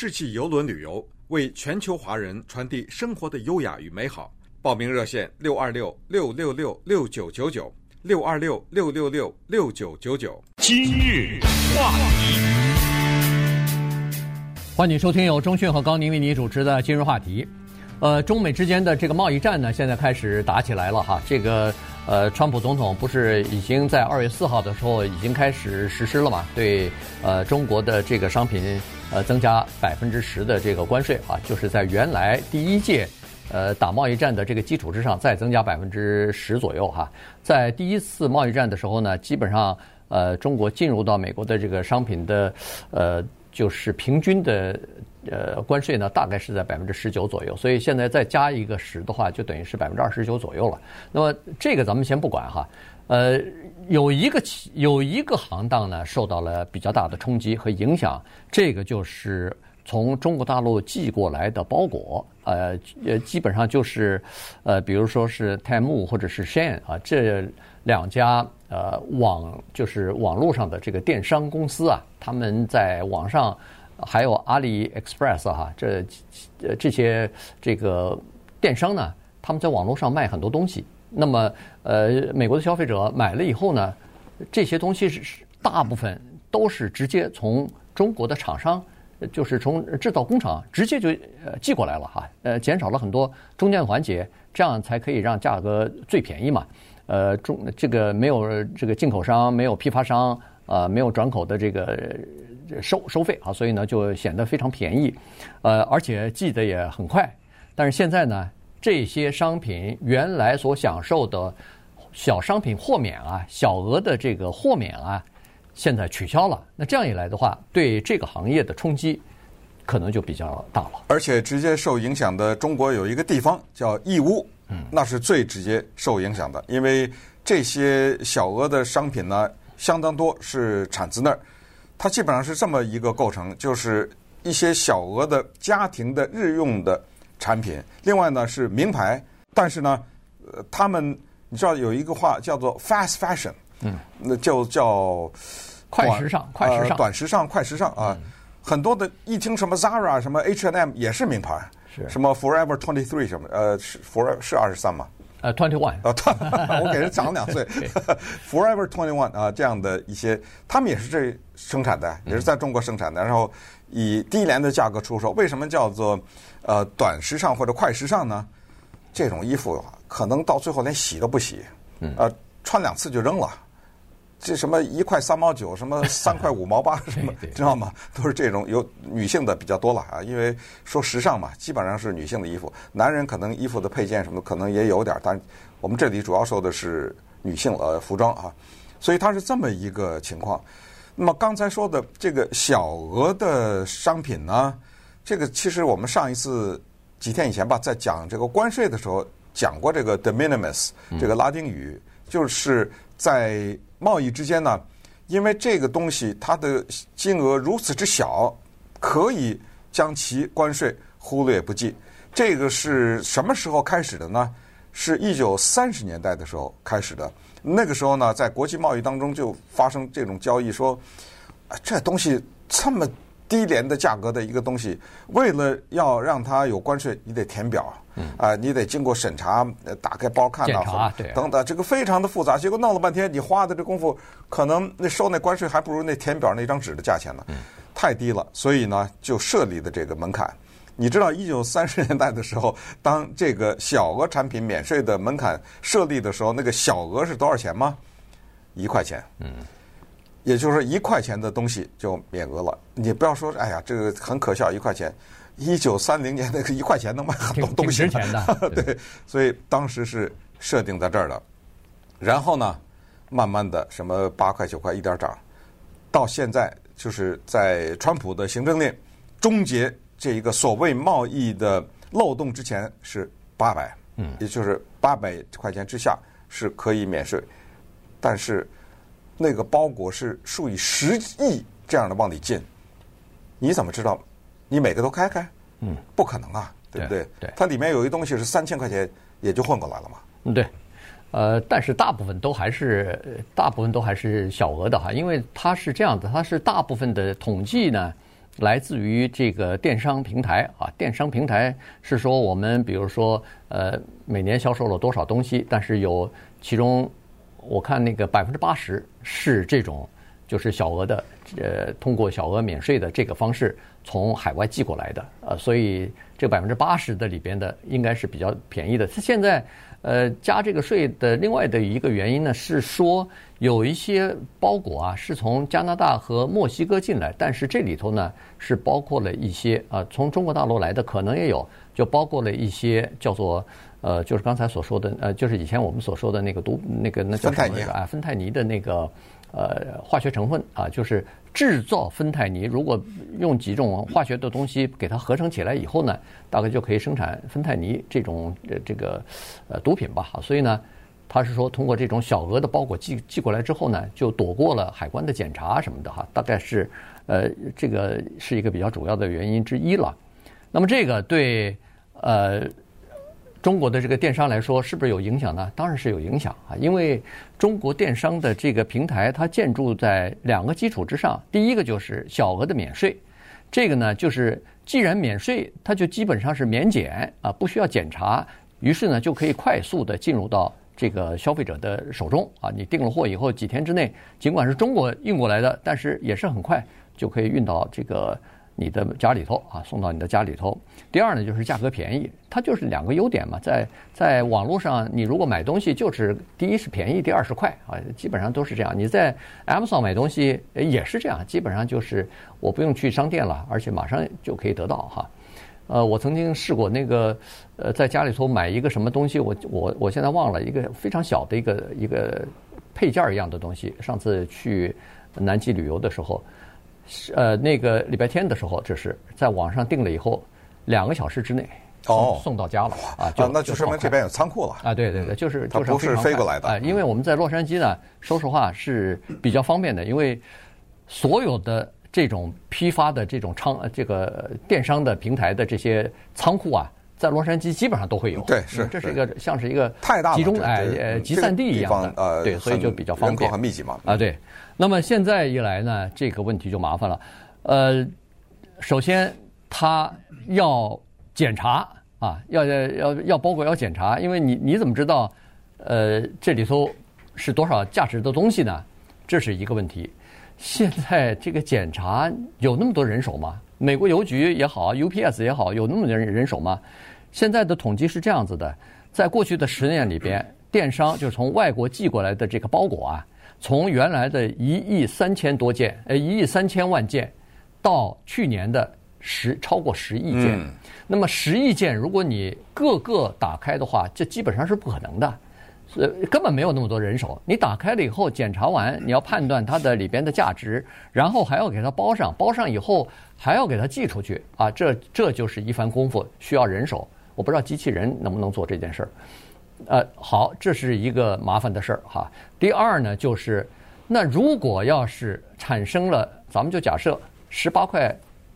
世纪邮轮旅游，为全球华人传递生活的优雅与美好。报名热线626-666-6999，626-666-6999。 今日话题， 欢迎收听由钟迅和高宁为你主持的今日话题。中美之间的这个贸易战呢，现在开始打起来了哈。这个川普总统不是已经在2月4号的时候已经开始实施了嘛？对中国的这个商品增加10%的这个关税啊，就是在原来第一届打贸易战的这个基础之上再增加10%左右哈。在第一次贸易战的时候呢，基本上中国进入到美国的这个商品的就是平均的关税呢，大概是在19%左右，所以现在再加一个10的话，就等于是29%左右了。那么这个咱们先不管哈，有一个行当呢受到了比较大的冲击和影响，这个就是从中国大陆寄过来的包裹，基本上就是比如说是泰木或者是 Shein 啊，这两家就是网络上的这个电商公司啊，他们在网上还有阿里 Express 哈，这些这个电商呢，他们在网络上卖很多东西。那么美国的消费者买了以后呢，这些东西是大部分都是直接从中国的厂商，就是从制造工厂直接就寄过来了哈，减少了很多中间环节，这样才可以让价格最便宜嘛。这个没有这个进口商，没有批发商，没有转口的这个收费啊，所以呢就显得非常便宜，而且寄的也很快。但是现在呢，这些商品原来所享受的小商品豁免啊，小额的这个豁免啊，现在取消了。那这样一来的话，对这个行业的冲击可能就比较大了。 而且直接受影响的中国有一个地方叫义乌，那是最直接受影响的，因为这些小额的商品呢，相当多是产自那儿。它基本上是这么一个构成，就是一些小额的家庭的日用的产品，另外呢是名牌，但是呢，他们你知道有一个话叫做 fast fashion，那就叫快时尚， 短时尚，快时尚啊。很多的一听什么 Zara 什么 H&M 也是名牌， 是什么 Forever 23什么是 23吗 ？21 我给人长2岁，Forever 21啊，这样的一些，他们也是这生产的，也是在中国生产的，然后以低廉的价格出售。为什么叫做短时尚或者快时尚呢？这种衣服可能到最后连洗都不洗，穿2次就扔了。这什么1块3毛9，什么3块5毛8，什么知道吗？都是这种，有女性的比较多了啊，因为说时尚嘛，基本上是女性的衣服，男人可能衣服的配件什么的可能也有点，但我们这里主要说的是女性服装啊，所以它是这么一个情况。那么刚才说的这个小额的商品呢，这个其实我们上一次几天以前吧，在讲这个关税的时候讲过这个 de minimis 这个拉丁语，就是在贸易之间呢，因为这个东西它的金额如此之小，可以将其关税忽略不计。这个是什么时候开始的呢？是1930年代的时候开始的。那个时候呢，在国际贸易当中就发生这种交易，说这东西这么低廉的价格的一个东西，为了要让它有关税，你得填表，你得经过审查，打开包看到，等等，这个非常的复杂。结果弄了半天，你花的这功夫，可能收那关税还不如那填表那张纸的价钱呢，太低了。所以呢，就设立的这个门槛。你知道1930年代的时候，当这个小额产品免税的门槛设立的时候，那个小额是多少钱吗？1块钱。也就是说1块钱的东西就免额了。你不要说，哎呀，这个很可笑，1块钱。1930年那个1块钱能买很多东西， 挺值钱的。 对，所以当时是设定在这儿的。然后呢，慢慢的什么8块9块一点涨，到现在就是在川普的行政令终结这一个所谓贸易的漏洞之前是800，也就是800块钱之下是可以免税，但是那个包裹是数以10亿这样的往里进，你怎么知道？你每个都开开？不可能啊，对不对？ 对， 它里面有一东西是3000块钱也就混过来了嘛。 对，但是大部分都还是小额的哈，因为它是这样的，它是大部分的统计呢， 来自于这个电商平台啊。电商平台是说我们比如说每年销售了多少东西，但是有其中我看那个80%是这种就是小额的通过小额免税的这个方式从海外寄过来的所以这80%的里边的应该是比较便宜的。它现在加这个税的另外的一个原因呢，是说有一些包裹啊是从加拿大和墨西哥进来，但是这里头呢是包括了一些从中国大陆来的可能也有，就包括了一些叫做就是刚才所说的就是以前我们所说的那个那叫什么来着芬太尼的那个化学成分啊，就是制造芬太尼。如果用几种化学的东西给它合成起来以后呢，大概就可以生产芬太尼这种这个毒品吧。所以呢，他是说通过这种小额的包裹寄过来之后呢，就躲过了海关的检查什么的哈。大概是这个是一个比较主要的原因之一了。那么这个对中国的这个电商来说是不是有影响呢？当然是有影响啊，因为中国电商的这个平台它建筑在2个基础之上。第一个就是小额的免税，这个呢就是既然免税，它就基本上是免检啊，不需要检查，于是呢就可以快速的进入到这个消费者的手中啊。你订了货以后几天之内，尽管是中国运过来的，但是也是很快就可以运到这个你的家里头啊，送到你的家里头。第二呢，就是价格便宜，它就是2个优点嘛。在网络上，你如果买东西，就是第一是便宜，第二是快啊，基本上都是这样。你在 Amazon 买东西也是这样，基本上就是我不用去商店了，而且马上就可以得到哈。我曾经试过那个在家里头买一个什么东西，我现在忘了，一个非常小的一个配件一样的东西。上次去南极旅游的时候。那个礼拜天的时候，这是在网上订了以后，2个小时之内送到家了啊！ 那就说明这边有仓库了啊！对对对，就是它不是飞过来的啊！因为我们在洛杉矶呢，说实话是比较方便的，因为所有的这种批发的这种这个电商的平台的这些仓库啊，在洛杉矶基本上都会有。 对，是这是一个像是一个太大集中集散地一样的，对，所以就比较方便， 人口很密集嘛。 啊，对。那么现在一来呢，这个问题就麻烦了。首先他要检查啊，要包裹要检查，因为你怎么知道这里头是多少价值的东西呢？这是一个问题。现在这个检查有那么多人手吗？美国邮局也好 ，UPS 也好，有那么多人手吗？现在的统计是这样子的，在过去的10年里边，电商就是从外国寄过来的这个包裹啊。从原来的1亿3千多件，1亿3千万件，到去年的超过10亿件。那么10亿件，如果你个个打开的话，这基本上是不可能的，根本没有那么多人手。你打开了以后，检查完，你要判断它的里边的价值，然后还要给它包上以后还要给它寄出去啊，这就是一番功夫，需要人手。我不知道机器人能不能做这件事儿。好，这是一个麻烦的事儿哈。第二呢，就是那如果要是产生了，咱们就假设18块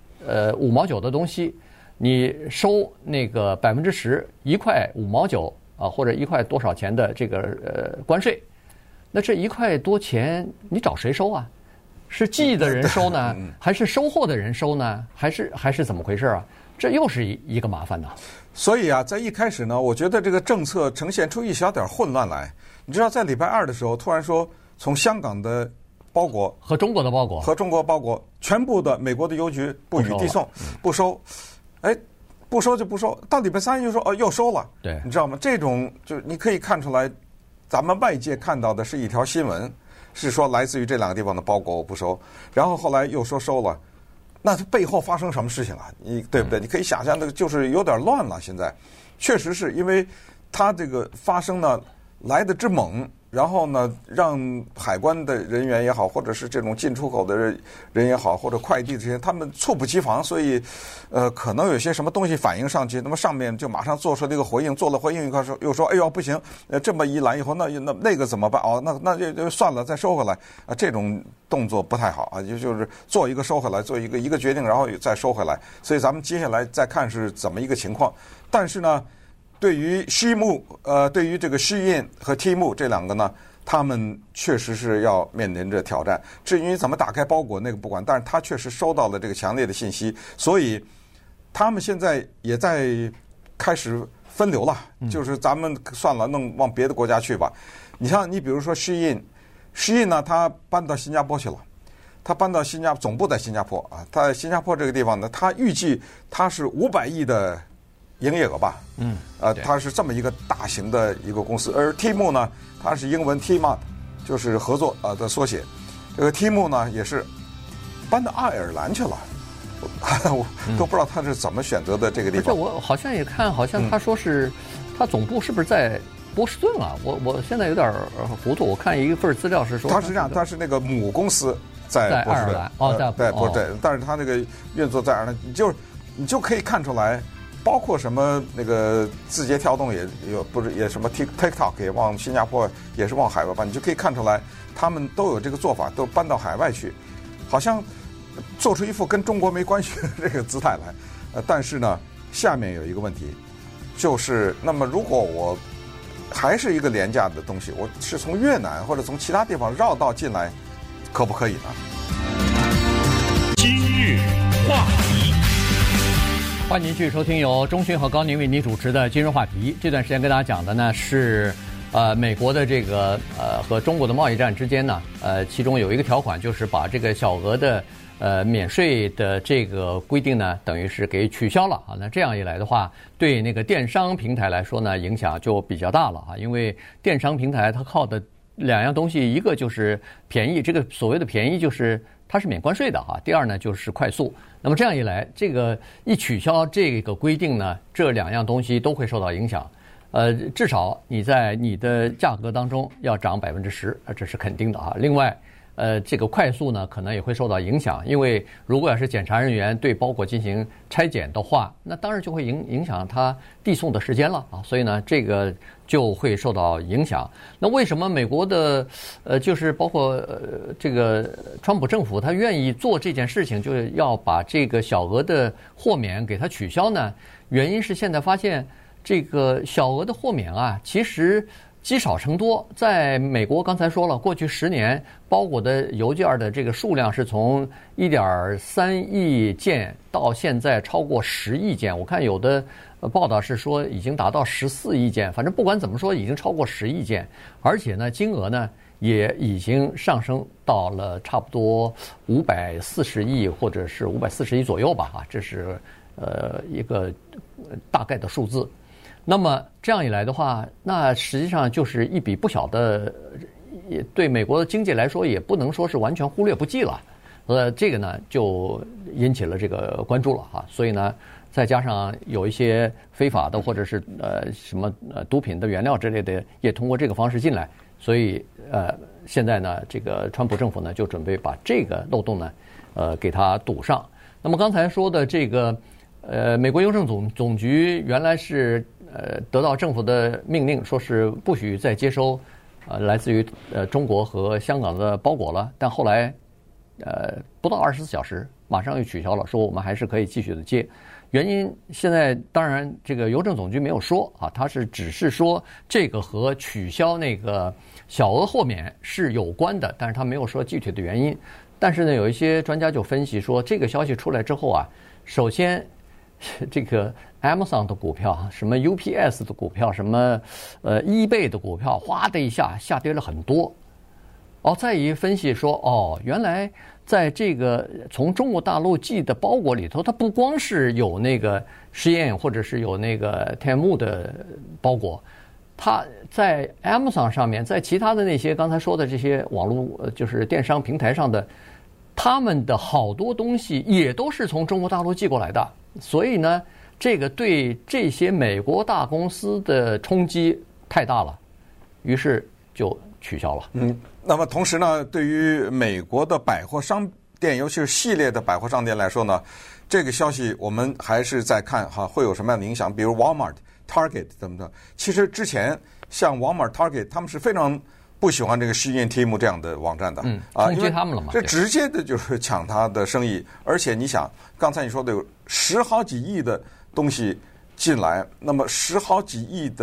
5毛9的东西，你收那个10%，1块5毛9啊，或者1块多少钱的这个关税，那这1块多钱你找谁收啊？是寄的人收呢，还是收货的人收呢？还是怎么回事啊？这又是一个麻烦呢。 所以啊，在一开始呢，我觉得这个政策呈现出一小点混乱来。你知道，在礼拜2的时候，突然说从香港的包裹和中国的包裹全部的美国的邮局不予递送，不收。哎，不收就不收，到礼拜3又说又收了。 对， 你知道吗？这种就你可以看出来，咱们外界看到的是一条新闻，是说来自于这2个地方的包裹我不收，然后后来又说收了。那它背后发生什么事情啊？对不对？你可以想象，那个就是有点乱了。现在确实是因为它这个发生呢来的之猛，然后呢让海关的人员也好，或者是这种进出口的人也好，或者快递这些，他们猝不及防，所以可能有些什么东西反映上去，那么上面就马上做出了一个回应，做了回应又说哎呦不行，这么一来以后，那个怎么办？那就算了，再收回来啊，这种动作不太好啊，就是做一个收回来，做一个决定，然后再收回来。所以咱们接下来再看是怎么一个情况。但是呢，对于对于这个Shein和 Temu 这2个呢， 他们确实是要面临着挑战。至于怎么打开包裹那个不管，但是他确实收到了这个强烈的信息，所以他们现在也在开始分流了，就是咱们算了，弄往别的国家去吧。你像你比如说Shein呢，他搬到新加坡去了。他搬到总部在新加坡啊，他在新加坡这个地方呢，他预计他是500亿的营业额吧，它是这么一个大型的一个公司。而 Temu 呢，它是英文 Team， 就是合作的缩写。这个 Temu 呢也是搬到爱尔兰去了，我都不知道他是怎么选择的这个地方。 而且我好像也看，好像他说是他总部是不是在波士顿啊？我现在有点糊涂。我看一份资料是说， 他是这样，他是那个母公司。在爱尔兰在波士顿，但是他那个运作在爱尔兰，你就可以看出来，包括什么那个字节跳动也有，不是也什么 TikTok 也往新加坡，也是往海外搬，你就可以看出来，他们都有这个做法，都搬到海外去，好像做出一副跟中国没关系的这个姿态来。但是呢，下面有一个问题，就是那么如果我还是一个廉价的东西，我是从越南或者从其他地方绕道进来。可不可以呢？ 今日话题， 欢迎您继续收听由钟迅和高宁为您主持的今日话题。这段时间跟大家讲的呢是，美国的这个和中国的贸易战之间呢，其中有一个条款就是把这个小额的免税的这个规定呢，等于是给取消了啊。那这样一来的话，对那个电商平台来说呢，影响就比较大了啊，因为电商平台它靠的2样东西，一个就是便宜，这个所谓的便宜就是它是免关税的哈。第二呢就是快速。那么这样一来，这个一取消这个规定呢，这2样东西都会受到影响。至少你在你的价格当中要涨10%，这是肯定的啊。另外，这个快速呢可能也会受到影响，因为如果要是检查人员对包裹进行拆检的话，那当然就会影响它递送的时间了啊。所以呢，这个就会受到影响。那为什么美国的就是包括这个川普政府他愿意做这件事情，就是要把这个小额的豁免给它取消呢？原因是现在发现这个小额的豁免啊，其实积少成多。在美国刚才说了，过去10年包裹的邮件的这个数量是从1.3亿件到现在超过10亿件。我看有的报道是说已经达到14亿件，反正不管怎么说已经超过10亿件，而且呢金额呢也已经上升到了差不多540亿或者是540亿左右吧，这是一个大概的数字。那么这样一来的话，那实际上就是一笔不小的，也对美国的经济来说也不能说是完全忽略不计了。这个呢就引起了这个关注了哈。所以呢，再加上有一些非法的或者是什么毒品的原料之类的也通过这个方式进来，所以现在呢这个川普政府呢就准备把这个漏洞呢给它堵上。那么刚才说的这个美国邮政总局原来是得到政府的命令，说是不许再接收来自于中国和香港的包裹了，但后来不到24小时马上又取消了，说我们还是可以继续的接。原因现在当然这个邮政总局没有说啊，他是只是说这个和取消那个小额豁免是有关的，但是他没有说具体的原因。但是呢，有一些专家就分析说，这个消息出来之后啊，首先这个 Amazon 的股票，什么 UPS 的股票，什么eBay 的股票，哗的一下下跌了很多。再一分析说，原来在这个从中国大陆寄的包裹里头，它不光是有那个Shein或者是有那个 Temu 的包裹，它在 Amazon 上面，在其他的那些刚才说的这些网络就是电商平台上的，他们的好多东西也都是从中国大陆寄过来的。所以呢，这个对这些美国大公司的冲击太大了，于是就取消了。 那么同时呢，对于美国的百货商店，尤其是系列的百货商店来说呢，这个消息我们还是在看会有什么样的影响。比如 Walmart、Target 等等。其实之前像 Walmart、Target 他们是非常不喜欢这个Shein、Temu 这样的网站的， 冲击他们了嘛？ 这直接的就是抢他的生意。而且你想，刚才你说的有10好几亿的东西进来，那么10好几亿的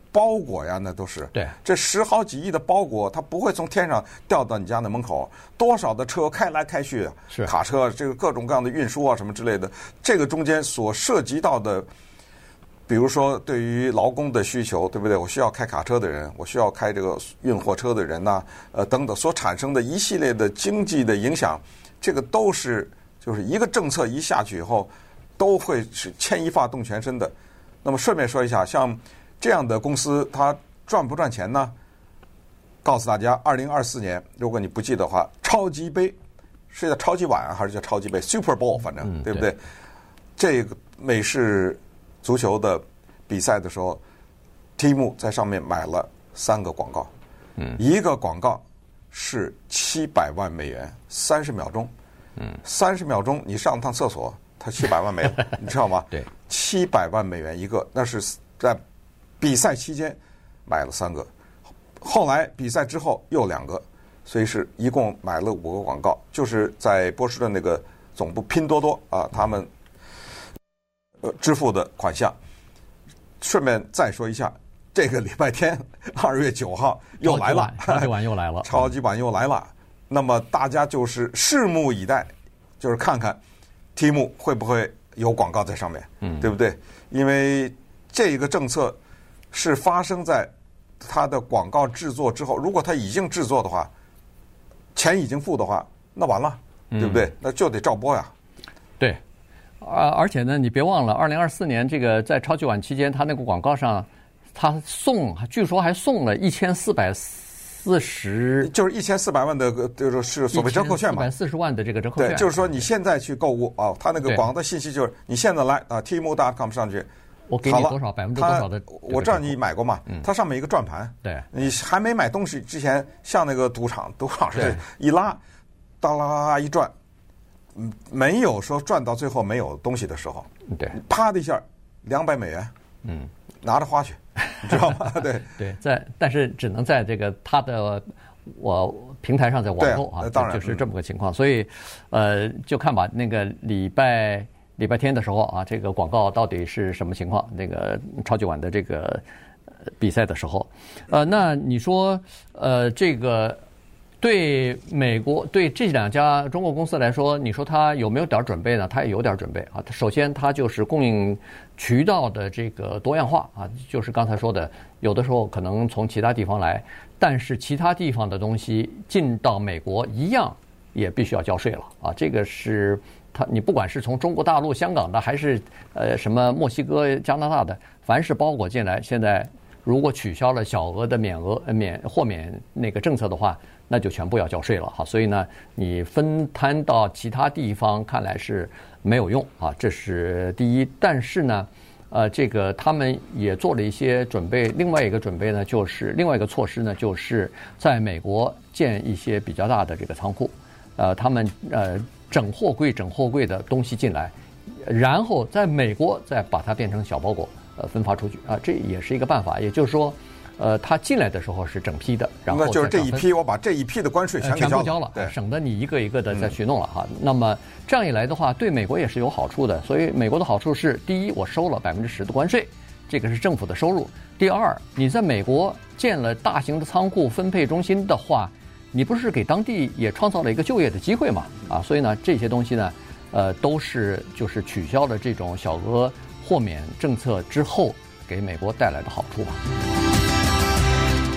包裹呀，那都是。 对， 这10好几亿的包裹，它不会从天上掉到你家的门口，多少的车开来开去， 是卡车，这个各种各样的运输啊什么之类的，这个中间所涉及到的。比如说，对于劳工的需求，对不对？我需要开卡车的人，我需要开这个运货车的人呐，等等，所产生的一系列的经济的影响，这个都是就是一个政策一下去以后，都会是牵一发动全身的。那么顺便说一下，像这样的公司，它赚不赚钱呢？告诉大家，2024年，如果你不记得的话，超级杯是叫超级碗还是叫超级杯 ？Super Bowl， 反正对不对？这个美式足球的比赛的时候 ，T-Mobile 在上面买了3个广告，一个广告是700万美元，30秒钟，30秒钟你上趟厕所，它700万没了，你知道吗？ 对 ，700万美元一个，那是在比赛期间买了3个，后来比赛之后又2个，所以是一共买了5个广告，就是在波士顿那个总部拼多多啊，他们。支付的款项。顺便再说一下，这个礼拜天2月9号又来了， 超级碗又来了， 超级碗又来了。那么大家就是拭目以待，就是看看 T-Mobile 会不会有广告在上面，对不对？因为这个政策是发生在它的广告制作之后，如果它已经制作的话，钱已经付的话，那完了，对不对？那就得照播呀。 对。而且呢，你别忘了，2024年这个在超级碗期间，他那个广告上，他据说还送了1440， 就是1400万的，就是所谓折扣券嘛 ，140万的这个折扣券。 对，就是说你现在去购物啊，他那个广告的信息就是你现在来啊 T-Mobile.com 上去， 我给你多少%多少的， 我知道你买过嘛，它上面一个转盘， 对， 你还没买东西之前，像那个赌场是一拉，哒啦一转。没有说赚到最后没有东西的时候， 对， 啪的一下200美元，拿着花去，你知道吗？对对，但是只能在这个他的平台上在网购啊， 当然就是这么个情况。所以就看吧，那个礼拜天的时候啊，这个广告到底是什么情况？那个超级碗的这个比赛的时候，那你说这个。对美国对这2家中国公司来说，你说它有没有点准备呢？它也有点准备啊。首先，它就是供应渠道的这个多样化啊，就是刚才说的，有的时候可能从其他地方来，但是其他地方的东西进到美国一样也必须要交税了啊。这个是你不管是从中国大陆、香港的，还是什么墨西哥、加拿大的，凡是包裹进来，现在如果取消了小额的豁免那个政策的话，那就全部要交税了哈。所以呢，你分摊到其他地方看来是没有用啊，这是第一。但是呢，这个他们也做了一些准备。另外一个准备呢，就是另外一个措施呢，就是在美国建一些比较大的这个仓库，他们整货柜的东西进来，然后在美国再把它变成小包裹分发出去啊，这也是一个办法。也就是说。它进来的时候是整批的，然后那就是这一批，我把这一批的关税全部交了，省得你一个一个的再去弄了哈。那么这样一来的话，对美国也是有好处的。所以美国的好处是：第一，我收了10%的关税，这个是政府的收入；第二，你在美国建了大型的仓库分配中心的话，你不是给当地也创造了一个就业的机会嘛？啊，所以呢，这些东西呢，都是就是取消了这种小额豁免政策之后给美国带来的好处吧。